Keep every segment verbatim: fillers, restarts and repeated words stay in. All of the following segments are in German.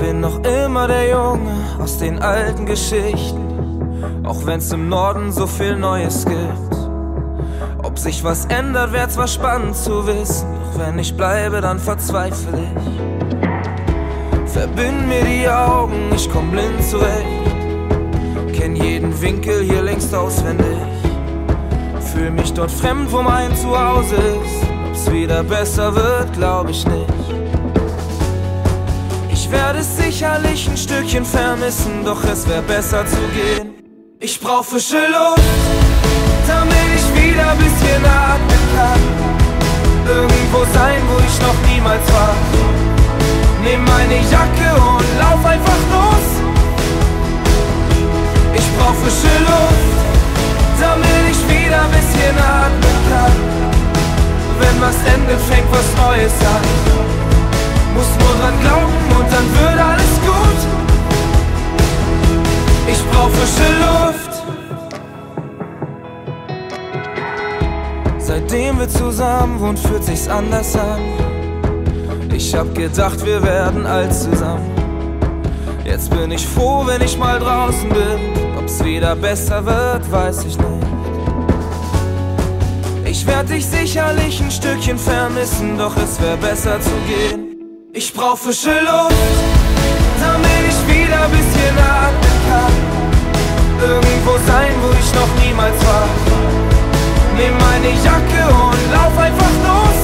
Bin noch immer der Junge aus den alten Geschichten, auch wenn's im Norden so viel Neues gibt. Ob sich was ändert, wär zwar spannend zu wissen, doch wenn ich bleibe, dann verzweifle ich. Verbind mir die Augen, ich komm blind zurecht, kenn jeden Winkel hier längst auswendig. Fühl mich dort fremd, wo mein Zuhause ist. Ob's wieder besser wird, glaub ich nicht. Ich werde es sicherlich ein Stückchen vermissen, doch es wär besser zu gehen. Ich brauch frische Luft, damit ich wieder ein bisschen atmen kann. Irgendwo sein, wo ich noch niemals war. Nimm meine Jacke und lauf einfach los. Ich brauch frische Luft, damit ich wieder ein bisschen atmen kann. Wenn was endet, fängt was Neues an. Muss nur dran glauben und dann wird alles gut. Ich brauch frische Luft. Seitdem wir zusammen wohnen, fühlt sich's anders an. Ich hab gedacht, wir werden alt zusammen. Jetzt bin ich froh, wenn ich mal draußen bin. Ob's wieder besser wird, weiß ich nicht. Ich werd dich sicherlich ein Stückchen vermissen, doch es wär besser zu gehen. Ich brauch frische Luft, damit ich wieder ein bisschen atmen kann. Irgendwo sein, wo ich noch niemals war. Nimm meine Jacke und lauf einfach los.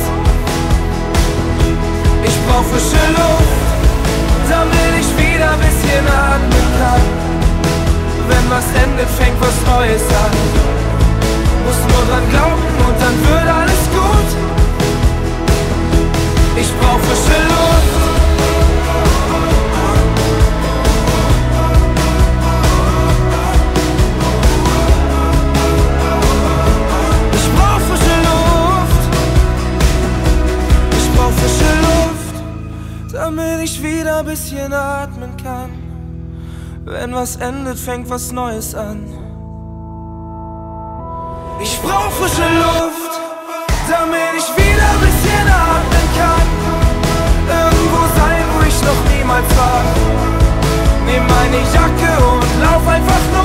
Ich brauch frische Luft, damit ich wieder ein bisschen atmen kann. Wenn was endet, fängt was Neues an. Muss nur dran glauben und dann wird alles gut. Ich brauch frische Luft. Ich brauch frische Luft. Ich brauch frische Luft, damit ich wieder ein bisschen atmen kann. Wenn was endet, fängt was Neues an. Ich brauch frische Luft, damit ich wieder ein bisschen atmen kann. Irgendwo sein, wo ich noch niemals war. Nimm meine Jacke und lauf einfach nur.